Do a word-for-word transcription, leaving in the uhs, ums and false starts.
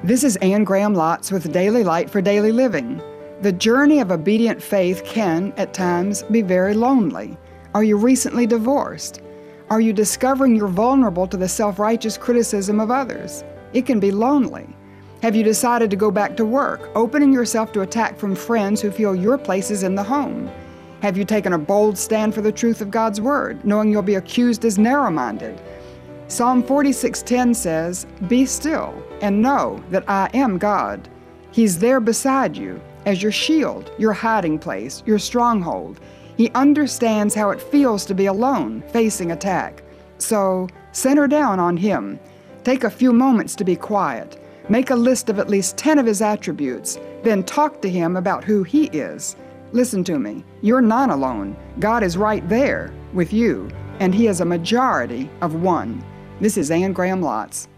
This is Anne Graham Lotz with Daily Light for Daily Living. The journey of obedient faith can, at times, be very lonely. Are you recently divorced? Are you discovering you're vulnerable to the self-righteous criticism of others? It can be lonely. Have you decided to go back to work, opening yourself to attack from friends who feel your place is in the home? Have you taken a bold stand for the truth of God's Word, knowing you'll be accused as narrow-minded? Psalm forty-six ten says, "Be still and know that I am God." He's there beside you as your shield, your hiding place, your stronghold. He understands how it feels to be alone, facing attack. So, center down on Him. Take a few moments to be quiet. Make a list of at least ten of His attributes. Then talk to Him about who He is. Listen to me. You're not alone. God is right there with you, and He is a majority of one. This is Anne Graham Lotz.